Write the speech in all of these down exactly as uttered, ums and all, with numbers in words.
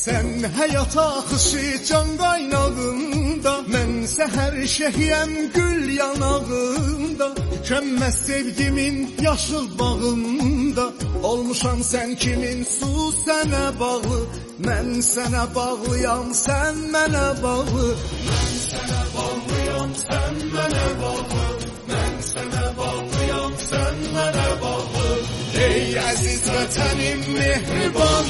Sən həyat axışı can qaynağında, mənsə hər şəhiyəm gül yanağında. Tükənməz sevgimin yaşıl bağında, olmuşam sən kimin, su sənə bağlı. Mən sənə bağlıyam, sən mənə bağlı. Mən sənə bağlıyam, sən mənə bağlı. Mən sənə bağlıyam, sən mənə bağlı. Ey əziz vətənim, mehriban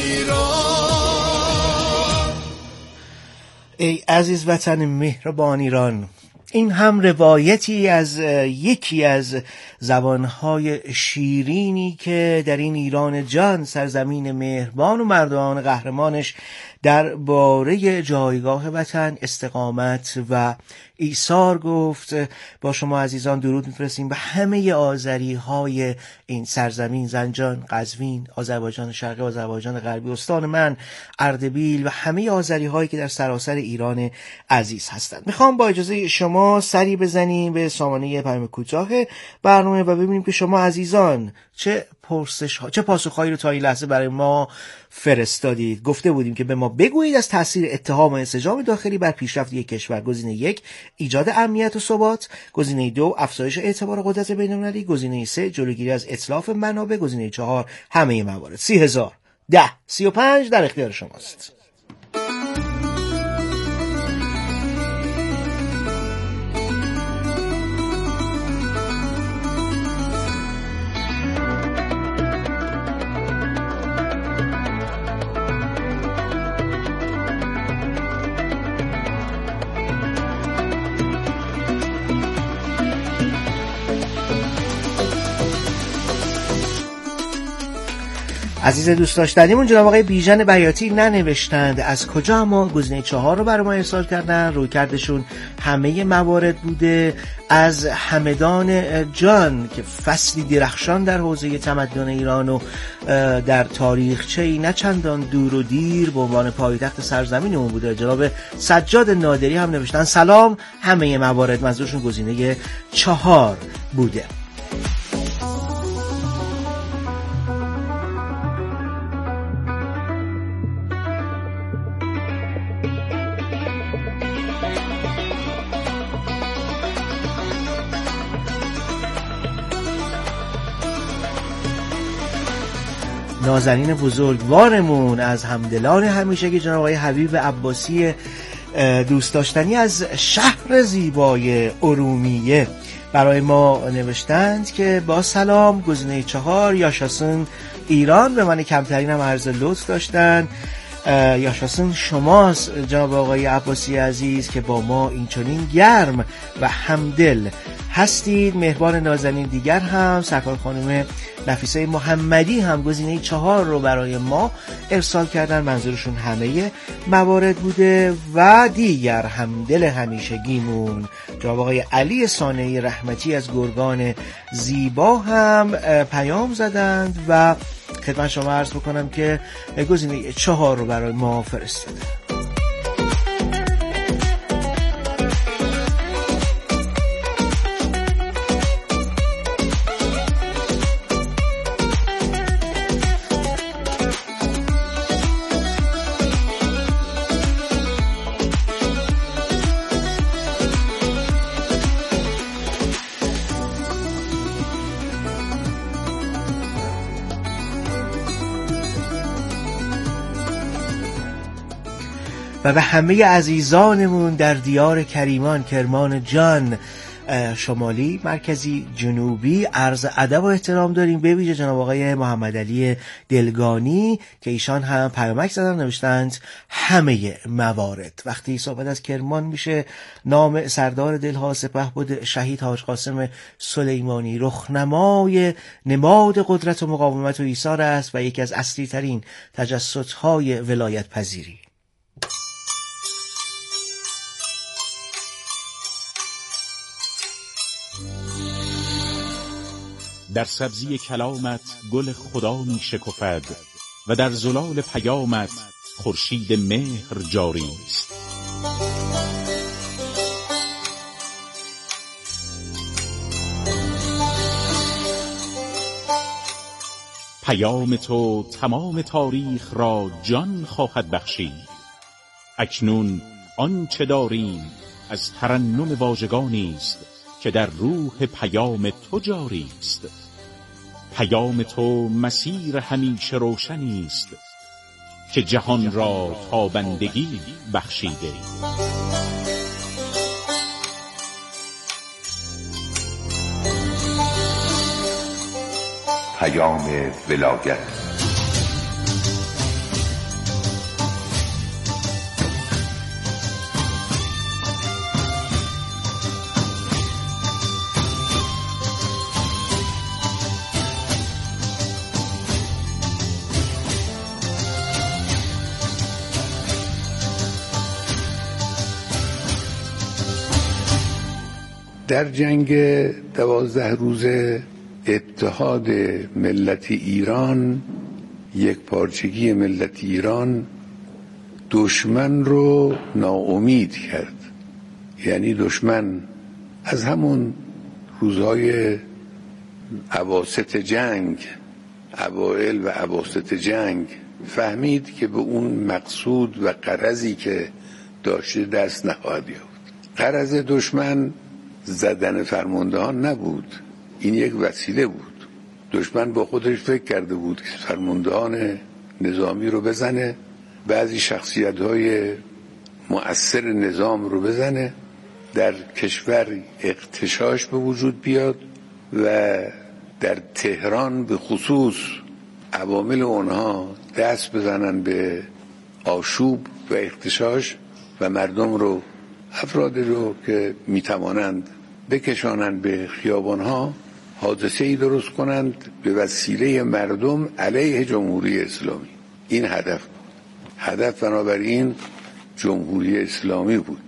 İran. ای عزیز وطن مهربان ایران. این هم روایتی از یکی از زبانهای شیرینی که در این ایران جان، سرزمین مهربان و مردمان قهرمانش، در باره جایگاه وطن، استقامت و ایثار گفت. با شما عزیزان درود میفرستیم به همه آذری های این سرزمین، زنجان، قزوین، آذربایجان شرقی، آذربایجان غربی، استان من اردبیل و همه آذری هایی که در سراسر ایران عزیز هستند. میخوام با اجازه شما سری بزنیم به سامانه پیام کوتاه برنامه و ببینیم که شما عزیزان چه پرسش ها، چه پاسخهایی رو تا این لحظه برای ما فرستادید. گفته بودیم که به ما بگویید از تاثیر اتهام و انسجام داخلی بر پیشرفت یک کشور. گزینه یک، ایجاد امنیت و ثبات. گزینه دو، افزایش اعتبار قدرت بین‌المللی. گزینه سه، جلوگیری از اتلاف منابع. گزینه چهار، همه موارد. سی هزار ده سی و پنج در اختیار شماست. عزیز دوست داشتنیمون جناب آقای بیژن بیاتی ننوشتند از کجا، اما گزینه چهار رو برای ما ارسال کردن. رویکردشون همه موارد بوده. از همدان جان که فصلی درخشان در حوزه تمدن ایران و در تاریخچه‌ای نه چندان دور و دیر به عنوان پایتخت سرزمینمون بوده. جناب سجاد نادری هم نوشتن سلام، همه موارد. منظورشون گزینه چهار بوده. نازنین بزرگوارمون از همدلان همیشگی جناب آقای حبیب عباسی دوست داشتنی از شهر زیبای ارومیه برای ما نوشتند که با سلام، گزینه چهار یاشاسون ایران. به من کمترین هم عرض لطف داشتن. یاشاسون شماست جناب آقای عباسی عزیز که با ما اینچنین گرم و همدل هستید. مهربان نازنین دیگر هم سرکار خانم نفیسه محمدی هم گزینه چهار رو برای ما ارسال کردن. منظورشون همه موارد بوده. و دیگر همدل همیشگیمون جناب آقای علی صانعی رحمتی از گرگان زیبا هم پیام زدند و خدمت شما عرض بکنم که گزینه چهار رو برای ما فرستادن. و به همه عزیزانمون در دیار کریمان، کرمان جان، شمالی، مرکزی، جنوبی عرض ادب و احترام داریم. به ویژه جناب آقای محمد علی دلگانی که ایشان هم پیامک زدن، نوشتند همه موارد. وقتی صحبت از کرمان میشه، نام سردار دلها سپهبد شهید حاج قاسم سلیمانی رخنمای نماد قدرت و مقاومت و ایثار است و یکی از اصلی ترین تجسدهای ولایت پذیری. در سبزی کلامت گل خدا می شکفد و در زلال پیامت خورشید مهر جاری است. پیام تو تمام تاریخ را جان خواهد بخشید. اکنون آنچه داریم از ترنم واژگانی است که در روح پیام تو جاری است. پیام تو مسیر همیشه روشنی است که جهان را تابندگی بخشیده. پیام ولایت. در جنگ دوازده روزه اتحاد ملت ایران، یک پارچگی ملت ایران دشمن رو ناامید کرد. یعنی دشمن از همون روزهای اواسط جنگ، اوائل و اواسط جنگ فهمید که به اون مقصود و غرضی که داشته دست نخواهد یافت. غرض دشمن زدن فرماندهان نبود، این یک وسیله بود. دشمن با خودش فکر کرده بود که فرماندهان نظامی رو بزنه، بعضی شخصیت‌های مؤثر نظام رو بزنه، در کشور اغتشاش به وجود بیاد و در تهران به خصوص عوامل اونها دست بزنن به آشوب و اغتشاش و مردم رو، افراد رو که میتوانند بکشانند به خیابانها، حادثه‌ای درست کنند به وسیله مردم علیه جمهوری اسلامی. این هدف بود. هدف بنابراین جمهوری اسلامی بود.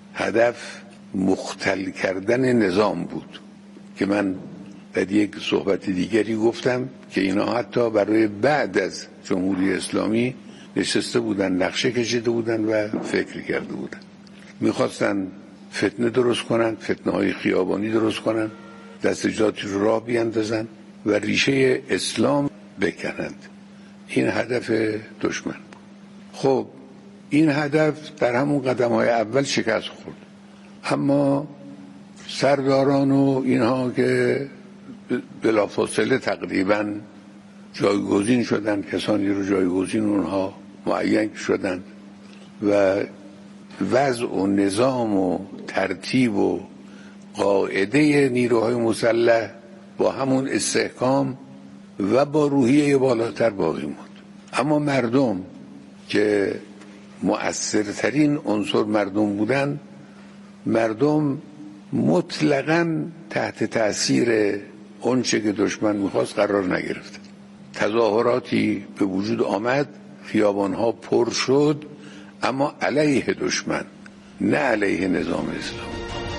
هدف مختل کردن نظام بود که من در یک صحبت دیگری گفتم که اینا حتی برای بعد از جمهوری اسلامی نشسته بودن، نقشه کشیده بودن و فکر کرده بودن. میخواستن فتنه درست کنن، فتنه های خیابانی درست کنن، دستجاتی رو راه بیاندازن و ریشه اسلام بکنند. این هدف دشمن بود. خب این هدف در همون قدم های اول شکست خورد، اما سرداران و اینها که بلافاصله تقریبا جایگزین شدن، کسانی رو جایگزین اونها معین شدن و وضع و نظام و ترتیب و قاعده نیروهای مسلح با همون استحکام و با روحیه بالاتر باقی موند. اما مردم که مؤثرترین عنصر مردم بودن، مردم مطلقاً تحت تأثیر اونچه که دشمن میخواست قرار نگرفت. تظاهراتی به وجود آمد، خیابانها پر شد، اما علیه دشمن، نه علیه نظام اسلام.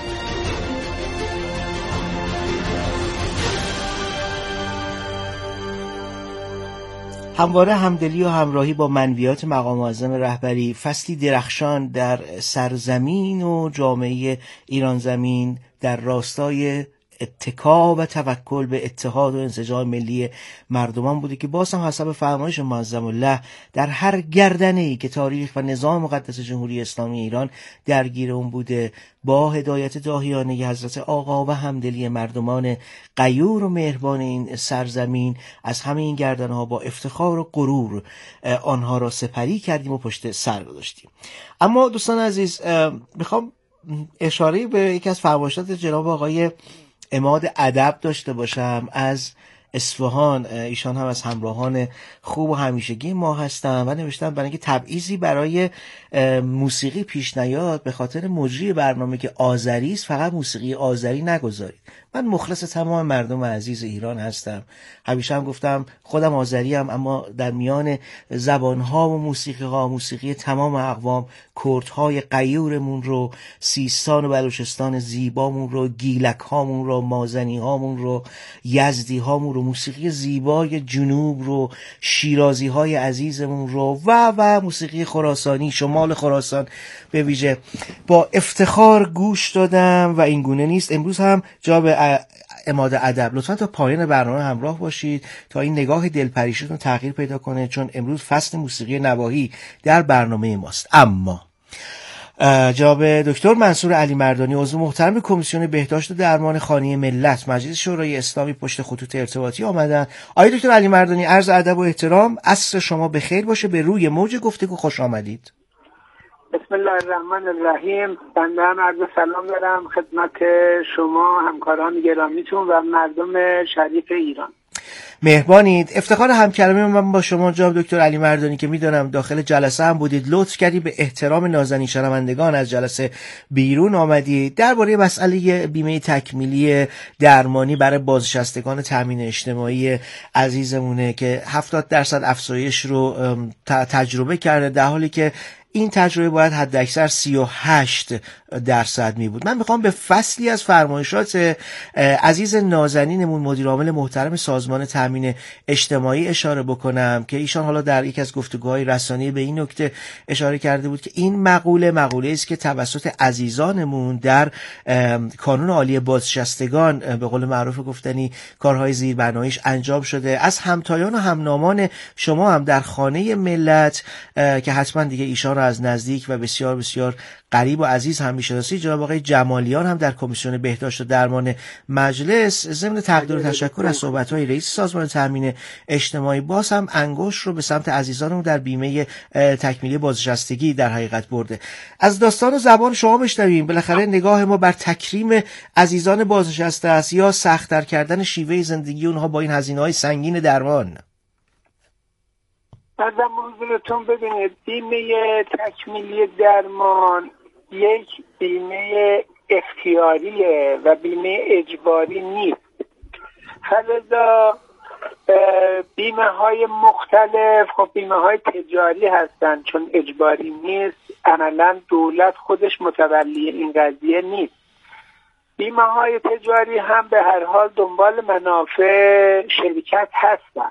همواره همدلی و همراهی با منویات مقام معظم رهبری فصلی درخشان در سرزمین و جامعه ایران زمین در راستای اتکا و توکل به اتحاد و انسجام ملی مردمان بوده که باز هم حسب فرمایش معظم الله در هر گردنه‌ای که تاریخ و نظام مقدس جمهوری اسلامی ایران درگیر اون بوده، با هدایت داهیانه حضرت آقا و همدلی مردمان غیور و مهربان این سرزمین، از همه این گردنها با افتخار و غرور آنها را سپری کردیم و پشت سر گذاشتیم. اما دوستان عزیز، میخوام اشاره به یکی از فرمایشات جناب آقای عماد ادب داشته باشم از اصفهان. ایشان هم از همراهان خوب و همیشگی ما هستن و نوشتن برای اینکه تبعیضی برای موسیقی پیش نیاد، به خاطر مجری برنامه که آذری است فقط موسیقی آذری نگذارید. من مخلص تمام مردم عزیز ایران هستم، همیشه هم گفتم خودم آذری ام، اما در میان زبانها و موسیقی ها، موسیقی تمام اقوام، کردهای غیورمون رو، سیستان و بلوچستان زیبامون رو، گیلک هامون رو، مازنی هامون رو، یزدی هامون رو، موسیقی زیبای جنوب رو، شیرازی های عزیزمون رو و و موسیقی خراسانی، شمال خراسان به ویژه با افتخار گوش دادم و این گونه نیست. امروز هم جا به عماد ادب لطفا تا پایان برنامه همراه باشید تا این نگاه دلپریشتون تغییر پیدا کنه، چون امروز فصل موسیقی نواحی در برنامه ماست. اما جناب دکتر منصور علی مردانی، عضو محترم کمیسیون بهداشت و درمان خانه ملت مجلس شورای اسلامی، پشت خطوط ارتباطی آمدن. آقای دکتر علی مردانی، عرض ادب و احترام، عصر شما بخیر باشه، به روی موج گفتگو خوش آمدید. بسم الله الرحمن الرحیم. بنده هم عرض سلام دارم خدمت شما همکاران گرامیتون و مردم شریف ایران. مهربانید. افتخار همکلامی من با شما جناب دکتر علی مردانی که میدونم داخل جلسه هم بودید، لطف کردی به احترام نازنین شنوندگان از جلسه بیرون آمدید. درباره مسئله بیمه تکمیلی درمانی برای بازنشستگان تامین اجتماعی عزیزمونه که هفتاد درصد افزایش رو تجربه کرده، در حالی که این تجربه باید حد اکثر سی و هشت درصد می بود. من میخوام به فصلی از فرمایشات عزیز نازنینمون مدیر عامل محترم سازمان تامین اجتماعی اشاره بکنم که ایشان حالا در یک از گفتگوهای رسانه‌ای به این نکته اشاره کرده بود که این مقوله مقوله است که توسط عزیزانمون در کانون عالی بازنشستگان به قول معروف گفتنی کارهای زیربناییش انجام شده. از همتایان و همنامان شما هم در خانه ملت که حتما دیگه ایشان را از نزدیک و بسیار بسیار قریب و عزیز هم میشناسید، جناب آقای جمالیان هم در کمیسیون بهداشت و درمان مجلس ضمن تقدیر و تشکر از صحبت‌های رئیس سازمان تامین اجتماعی باز هم انگشت رو به سمت عزیزانمون در بیمه تکمیلی بازنشستگی در حقیقت برده. از داستان و زبان شما بشنویم. بالاخره نگاه ما بر تکریم عزیزان بازنشسته است یا سخت‌تر کردن شیوه زندگی اونها با این هزینه‌های سنگین درمان؟ ازم حضورتون ببینید، بیمه تکمیلی درمان یک بیمه اختیاریه و بیمه اجباری نیست. فلذا بیمه های مختلف خب بیمه های تجاری هستن، چون اجباری نیست عملا دولت خودش متولی این قضیه نیست. بیمه های تجاری هم به هر حال دنبال منافع شرکت هستن.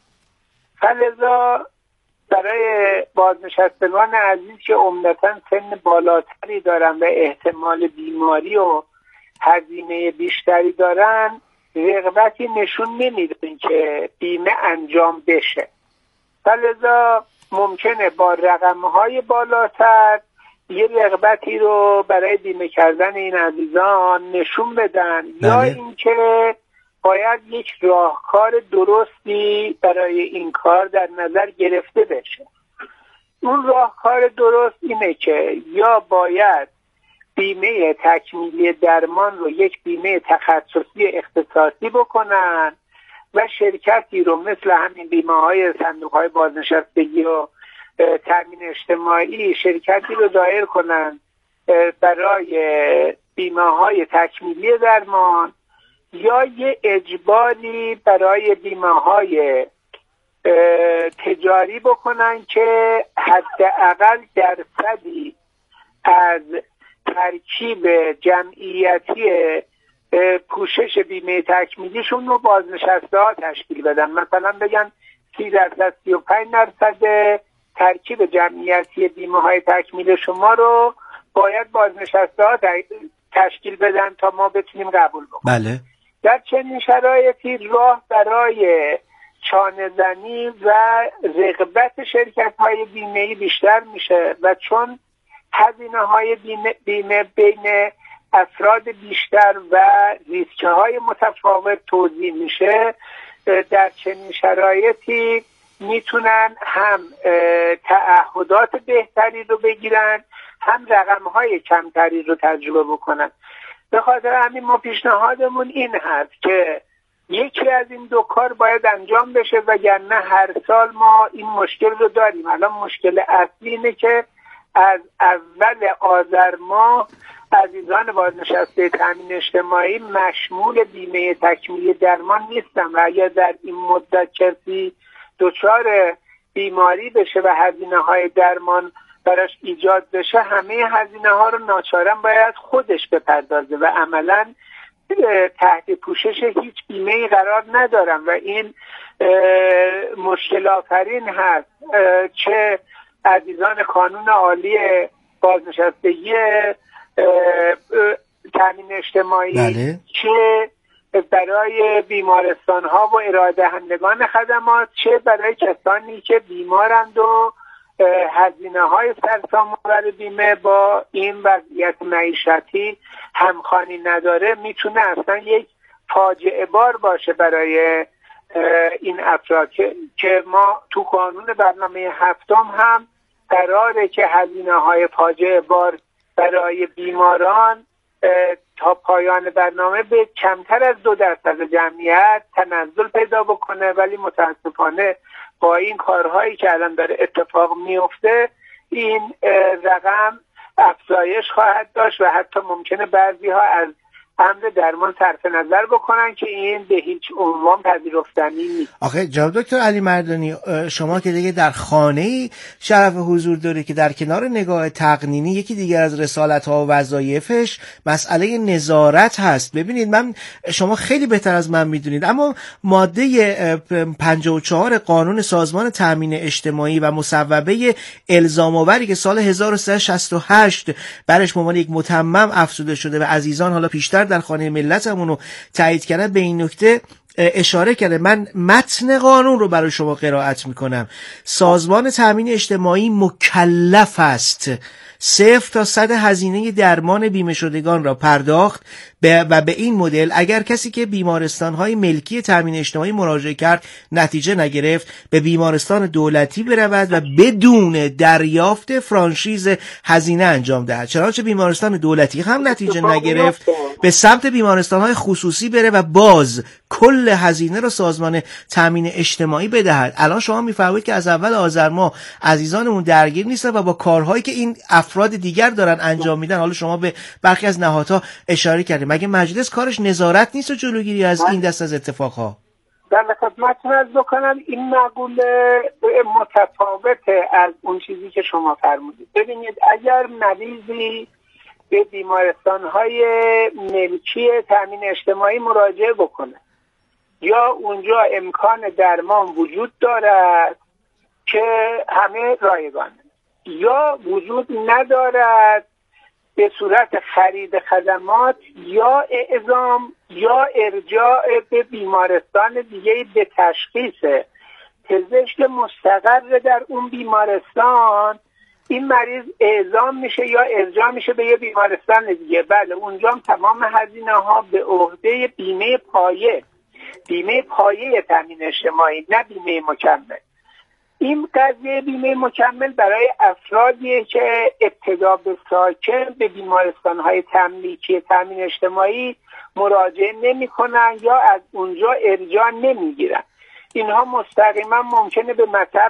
فلذا برای بازنشستگان عزیز که عمدتاً سن بالاتری دارن و احتمال بیماری و هزینه بیشتری دارن، رغبتی نشون نمیدن که بیمه انجام بشه. فلذا ممکنه با رقم‌های بالاتر یه رغبتی رو برای بیمه کردن این عزیزان نشون بدن، یا اینکه باید یک راهکار درستی برای این کار در نظر گرفته بشه. اون راهکار درست اینه که یا باید بیمه تکمیلی درمان رو یک بیمه تخصصی اختصاصی بکنن و شرکتی رو مثل همین بیمه های صندوق های بازنشستگی و تامین اجتماعی شرکتی رو دایر کنن برای بیمه های تکمیلی درمان، یا یه اجباری برای بیمه های تجاری بکنن که حداقل درصدی از ترکیب جمعیتی پوشش بیمه تکمیلیشون رو بازنشسته ها تشکیل بدن. مثلا بگن سی درصد سی و پنج درصد ترکیب جمعیتی بیمه های تکمیل شما رو باید بازنشسته ها تشکیل بدن تا ما بتونیم قبول بکنیم. بله. در چنین شرایطی راه برای چانه زنی و رغبت شرکت های بیمه‌ای بیشتر میشه و چون هزینه های بیمه, بیمه بین افراد بیشتر و ریسک های متفاوت توزیع میشه، در چنین شرایطی میتونن هم تعهدات بهتری رو بگیرن، هم رقم های کمتری رو تجربه بکنن. به خاطر همین ما پیشنهادمون این هست که یکی از این دو کار باید انجام بشه، وگرنه هر سال ما این مشکل رو داریم. الان مشکل اصلی اینه که از اول آذر ماه عزیزان بازنشسته تامین اجتماعی مشمول بیمه تکمیلی درمان نیستن و اگر در این مدت کسی دچار بیماری بشه و هزینه های درمان براش ایجاد بشه، همه هزینه ها رو ناچارن باید خودش بپردازه و عملاً تحت پوشش هیچ بیمه‌ای قرار ندارن و این مشکل آفرین هست. چه عزیزان کانون عالی بازنشستگی تامین اجتماعی، بله. چه برای بیمارستان ها و ارائه دهندگان خدمات، چه برای کسانی که بیمارند و هزینه های سرسام‌آور بیمه با این وضعیت معیشتی همخوانی نداره، میتونه اصلا یک فاجعه بار باشه برای این افراد که ما تو قانون برنامه هفتم هم قراره که هزینه های فاجعه بار برای بیماران تا پایان برنامه به کمتر از دو درصد جمعیت تنزل پیدا بکنه، ولی متاسفانه با این کارهایی که الان داره اتفاق میفته این رقم افزایش خواهد داشت و حتی ممکنه بعضی ها از امر درمان صرف نظر بکنن که این به هیچ عنوان پذیرفتنی نیست. آخه جناب دکتر علی مردانی، شما که دیگه در خانه‌ای شرف حضور داره که در کنار نگاه تقنینی یکی دیگر از رسالت‌ها و وظایفش مسئله نظارت هست. ببینید، من شما خیلی بهتر از من میدونید، اما ماده پنجاه و چهار قانون سازمان تامین اجتماعی و مصوبه الزام آوری که سال هزار و سیصد و شصت و هشت برش به عنوان یک متمم افزوده شده و عزیزان حالا پیشتر در خانه ملتمون رو تایید کردن، به این نکته اشاره کرده. من متن قانون رو برای شما قرائت میکنم. سازمان تامین اجتماعی مکلف است صفر تا صد هزینه درمان بیمه شدگان را پرداخت و به این مدل اگر کسی که بیمارستان‌های ملکی تامین اجتماعی مراجعه کرد نتیجه نگرفت، به بیمارستان دولتی برود و بدون دریافت فرانشیز هزینه انجام دهد. چنانچه بیمارستان دولتی هم نتیجه نگرفت، به سمت بیمارستان‌های خصوصی بره و باز کل هزینه را سازمان تامین اجتماعی بدهد. الان شما میفرمایید که از اول آذر ماه عزیزانمون درگیر نیستن و با کارهایی که این افراد دیگر دارن انجام میدن، حالا شما به برخی از نهادها اشاره کردید، مگه مجلس کارش نظارت نیست و جلوگیری از این دست از اتفاقها؟ در خدمتتون عرض بکنم این مقوله متفاوته از اون چیزی که شما فرمودید. ببینید، اگر مریضی به بیمارستان‌های ملکی تامین اجتماعی مراجعه بکنه یا اونجا امکان درمان وجود دارد که همه رایگانه، یا وجود ندارد به صورت خرید خدمات یا اعزام یا ارجاع به بیمارستان دیگه به تشخیص پزشک مستقر در اون بیمارستان، این مریض اعزام میشه یا ارجاع میشه به یه بیمارستان دیگه. بله، اونجا هم تمام هزینه ها به عهده بیمه پایه بیمه پایه تامین اجتماعی، نه بیمه مکمل. این قضیه بیمه مکمل برای افرادیه که ابتدا به ساکن به بیمارستان‌های تملیکی تامین اجتماعی مراجعه نمی‌کنن یا از اونجا ارجاع نمی‌گیرن. اینها مستقیما ممکنه به مطب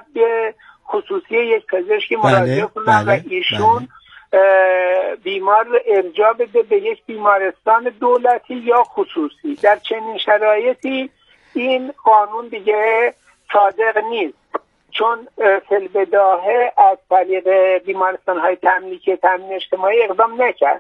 خصوصی یک پزشکی مراجعه کنن و ایشون بله. بیمار رو ارجاع بده به یک بیمارستان دولتی یا خصوصی. در چنین شرایطی این قانون دیگه صادق نیست، چون فی‌البداهه از طریق بیمارستان‌های تملیکی تامین اجتماعی اقدام نکرد.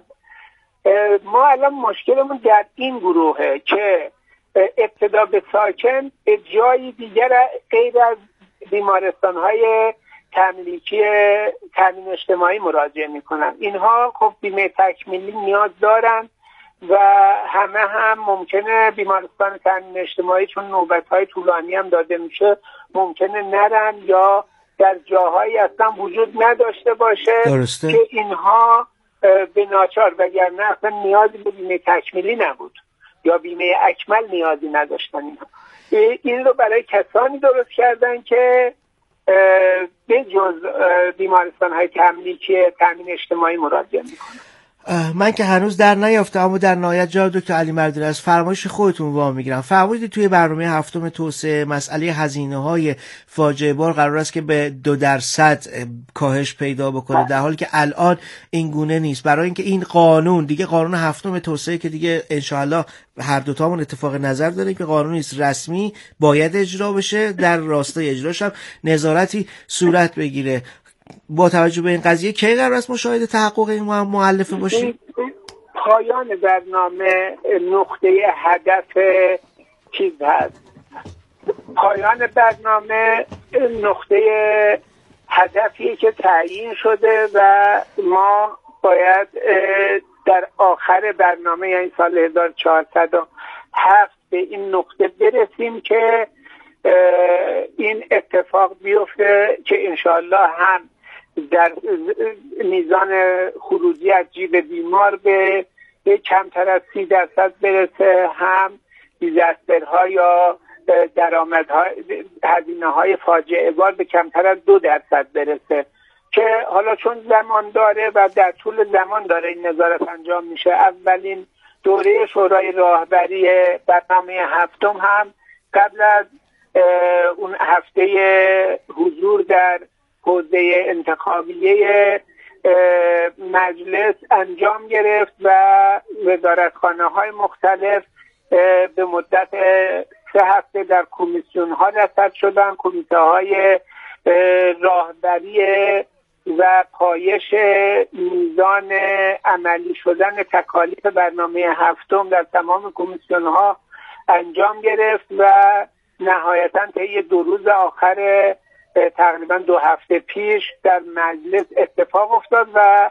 ما الان مشکلمون در این گروهه که ابتدا به ساکن به جایی دیگر غیر از بیمارستان‌های تملیکی تامین اجتماعی مراجعه میکنن. اینها خب بیمه تکمیلی نیاز دارن و همه هم ممکنه بیمارستان تامین اجتماعی چون نوبت‌های طولانی هم داده میشه ممکنه نرن یا در جاهایی اصلا وجود نداشته باشه درسته. که اینها به ناچار، وگرنه اصلا نیازی به بیمه تکمیلی نبود یا بیمه اکمل نیازی نداشتن. اینها این رو برای کسانی درست کردن که به جز بیمارستان‌های تملیکی تامین اجتماعی مراجعه میکنن. من که هنوز در نیافتم، اما در نهایت جناب دکتر علی مردانی از فرمایش خودتون وام میگیرم. فرمودید توی برنامه هفتم توسعه مسئله هزینه‌های فاجعه بار قرار است که به دو درصد کاهش پیدا بکنه، در حالی که الان این گونه نیست. برای اینکه این قانون دیگه قانون هفتم توسعه که دیگه انشاءالله هر دو تامون اتفاق نظر داریم که قانونی است رسمی باید اجرا بشه، در راستای اجراش هم نظارتی صورت بگیره. با توجه به این قضیه کی قرار است مشاهده تحقق این مؤلفه باشیم؟ پایان برنامه نقطه هدف چیز هست. پایان برنامه نقطه هدفی که تعیین شده و ما باید در آخر برنامه یعنی سال هزار و چهارصد و هفت به این نقطه برسیم که این اتفاق بیفته که انشاءالله هم در میزان خروجی از جیب بیمار به کمتر از سی درصد برسه، هم دیزاسترها یا درآمدهای هزینه های فاجعه بار به کمتر از دو درصد برسه، که حالا چون زمان داره و در طول زمان داره این نظارت انجام میشه. اولین دوره شورای راهبری برنامه هفتم هم قبل از اون هفته حضور در حوزه انتخابیه مجلس انجام گرفت و وزارتخانه های مختلف به مدت سه هفته در کمیسیون ها رصد شدن. کمیته های راهبری و پایش میزان عملی شدن تکالیف برنامه هفتم در تمام کمیسیون ها انجام گرفت و نهایتاً طی دو روز آخر تقریبا دو هفته پیش در مجلس اتفاق افتاد و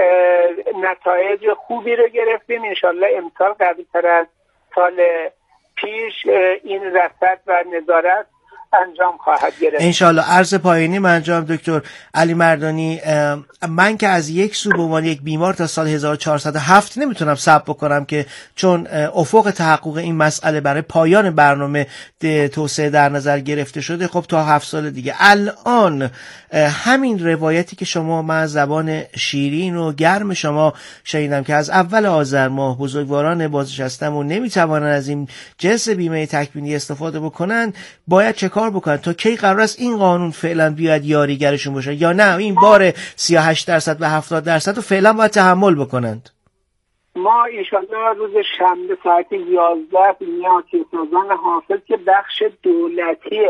نتایج خوبی رو گرفتیم. انشالله امسال قوی‌تر از سال پیش این رصد و نظارت انجام خواهد گرفت انشالله. عرض پایانی من جناب دکتر علی مردانی، من که از یک سو به عنوان یک بیمار تا سال هزار و چهارصد و هفت نمیتونم صبر بکنم که چون افق تحقق این مسئله برای پایان برنامه توسعه در نظر گرفته شده، خب تا هفت سال دیگه. الان همین روایتی که شما من زبان شیرین و گرم شما شنیدم که از اول آذر ماه بزرگواران بازنشسته‌مون نمیتوانن از این جنس بیمه تکمیلی استفاده بکنن، باید چه کار بکنن؟ تا کی قرار است این قانون فعلا بیاد یاریگرشون باشه، یا نه این بار سی و هشت درصد و هفتاد درصد رو فعلا باید تحمل بکنند؟ ما ایشالله روز شنبه ساعت یازده بیمه آتیسازان حافظ که بخش دولتی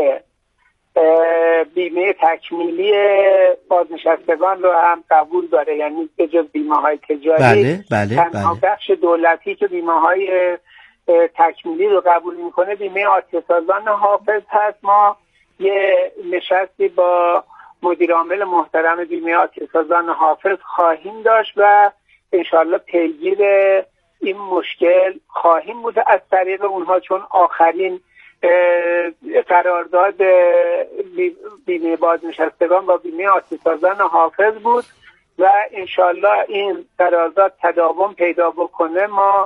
بیمه تکمیلی بازنشستگان رو هم قبول داره، یعنی به جز بیمه های تجاری بله بله تنها بله. بخش دولتی که بیمه های تکمیلی رو قبول میکنه بیمه آتیسازان حافظ هست. ما یه نشستی با مدیر عامل محترم بیمه آتیسازان حافظ خواهیم داشت و انشالله پیگیر این مشکل خواهیم بود از طریق اونها، چون آخرین قرارداد بیمه بازنشستگان با بیمه آتیسازان حافظ بود و انشالله این قرارداد تداوم پیدا بکنه. ما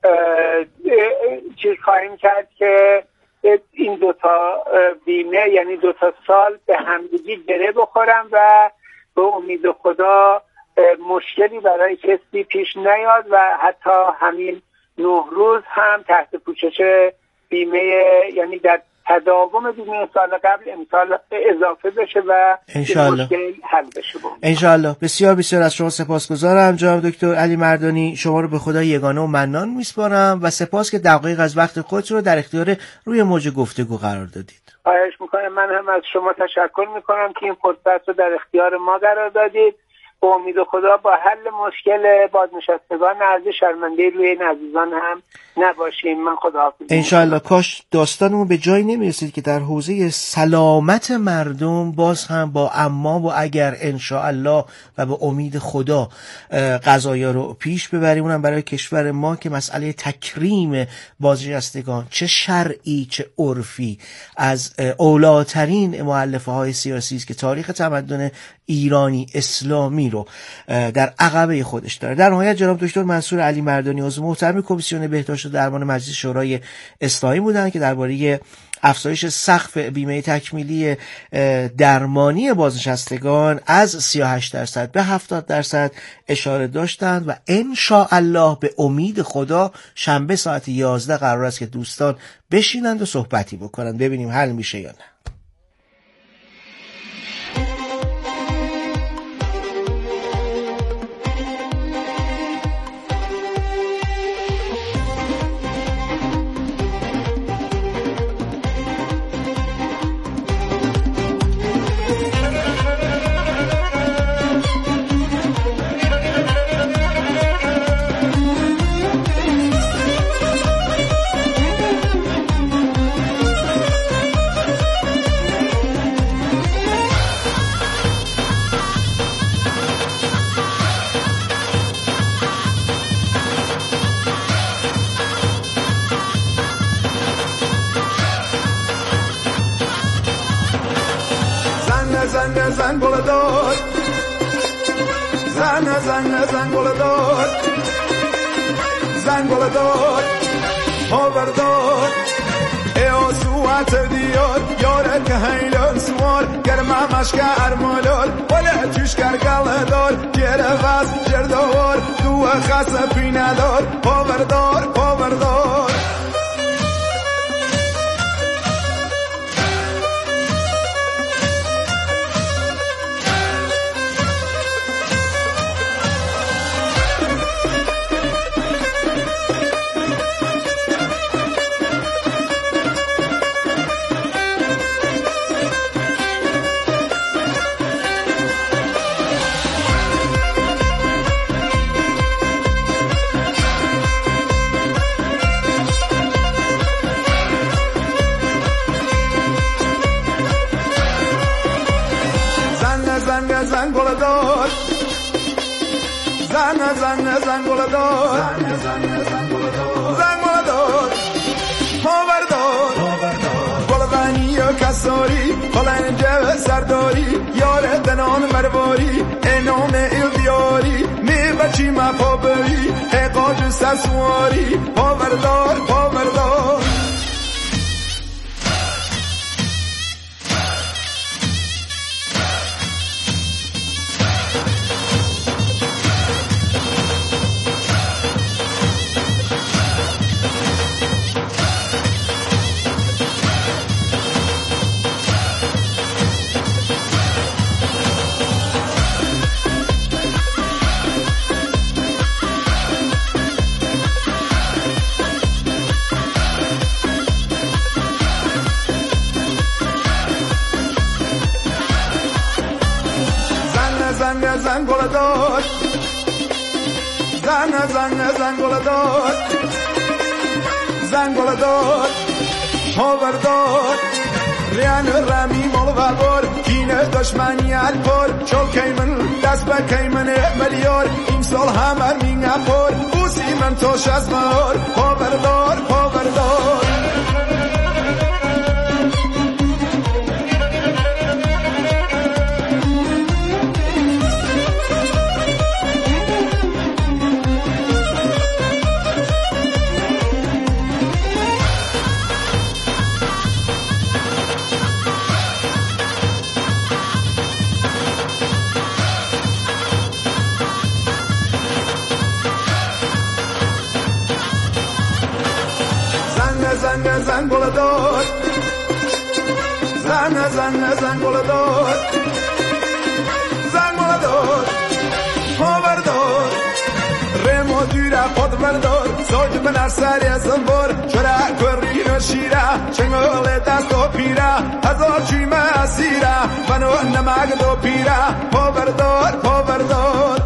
چیز خواهیم کرد که این دوتا بیمه یعنی دوتا سال به همدیگه گره بخورن و به امید خدا مشکلی برای کسی پیش نیاد و حتی همین نه روز هم تحت پوشش بیمه یعنی در تداوم بیمه سال قبل امسال اضافه بشه و مشکل حل بشه. انشالله. بسیار بسیار از شما سپاسگزارم جناب دکتر علی مردانی. شما رو به خدا یگانه و منان میسپارم و سپاس که دقایق از وقت خودتون رو در اختیار روی موج گفتگو قرار دادید. خواهش میکنم. من هم از شما تشکر میکنم که این فرصت رو در اختیار ما قرار دادید. به امید خدا با حل مشکل بازنشستگان عزیز شرمنده روی این عزیزان هم نباشیم. من خداحافظ. انشالله. کاش داستانمون به جایی نمیرسید که در حوزه سلامت مردم باز هم با اما و اگر انشالله و به امید خدا قضایا رو پیش ببریم، اونم برای کشور ما که مسئله تکریم بازنشستگان چه شرعی چه عرفی از اولاترین مؤلفه های سیاسی است که تاریخ تمدن ایرانی اسلامی رو در عقبه خودش داره. در نهایت جناب دکتر منصور علی مردانی عضو محترم کمیسیون بهداشت و درمان مجلس شورای اسلامی بودند که درباره افزایش سقف بیمه تکمیلی درمانی بازنشستگان از سی و هشت درصد به هفتاد درصد اشاره داشتند و ان شاء الله به امید خدا شنبه ساعت یازده قرار است که دوستان بشینند و صحبتی بکنند، ببینیم حل میشه یا نه. زن زن زنگل دار زنگل دار پاور دار ای سوات دیار یاره که هیلان سوار گرمه مشک ارمالار ولی توش کرگل دار گره وز جردوار دو خاص پینه دار پاور دار پاور دار زنگل دار زن زن زنگل دار زنگل دار پاور دار بلغنی و کساری بلنجه سرداری یار دنان مرواری انام ایلدیاری می بچی ما پابری اقاج سسواری پاور دار پاور دار زنگل دار زن زن زنگل دار زنگل دار پاور دار ریان رامی مال و بار کینه دشمنی الپر چول کیمن دست به کیمن ملیار این سال همه مینه پر بوسی من توش از مار پاور دار پاور دار زن زنگل دار زن زن زنگل دار زنگل دار پاور دار رمو دیره خود بردار ساج من اثری از انبار چرا کری نشیره چنگل دست و پیره هزار چیمه اسیره منو نمک دو پیره پاور دار پاور دار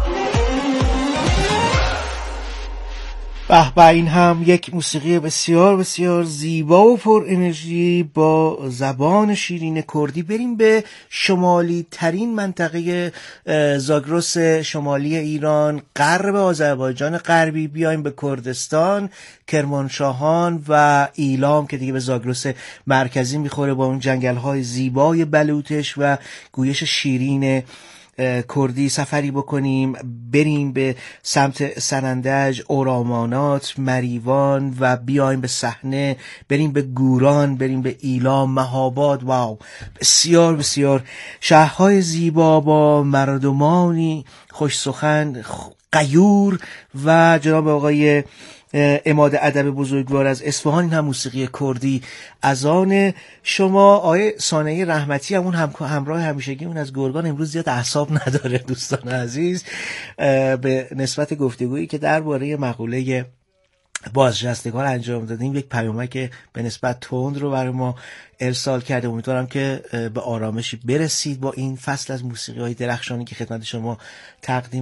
به به این هم یک موسیقی بسیار بسیار زیبا و پر انرژی با زبان شیرین کردی. بریم به شمالی ترین منطقه زاگرس شمالی ایران، غرب آذربایجان غربی، بیایم به کردستان، کرمانشاهان و ایلام که دیگه به زاگرس مرکزی میخوره با اون جنگل‌های زیبای بلوطش و گویش شیرین کردی سفری بکنیم. بریم به سمت سنندج، اورامانات، مریوان و بیایم به صحنه، بریم به گوران، بریم به ایلام، مهاباد. واو، بسیار بسیار شهرهای زیبا با مردمانی خوش سخن، غیور و جناب آقای عماد ادب بزرگوار از اصفهان. این هم موسیقی کردی از آن شما. آقای صانعی رحمتی همون هم همراه همیشگی اون از گرگان امروز زیاد اعصاب نداره دوستان عزیز، به نسبت گفتگویی که درباره مقوله بازنشستگان انجام دادیم یک پیامک به نسبت تند رو برای ما ارسال کرده. امیدوارم که به آرامشی برسید با این فصل از موسیقی های درخشانی که خدمت شما تقدیم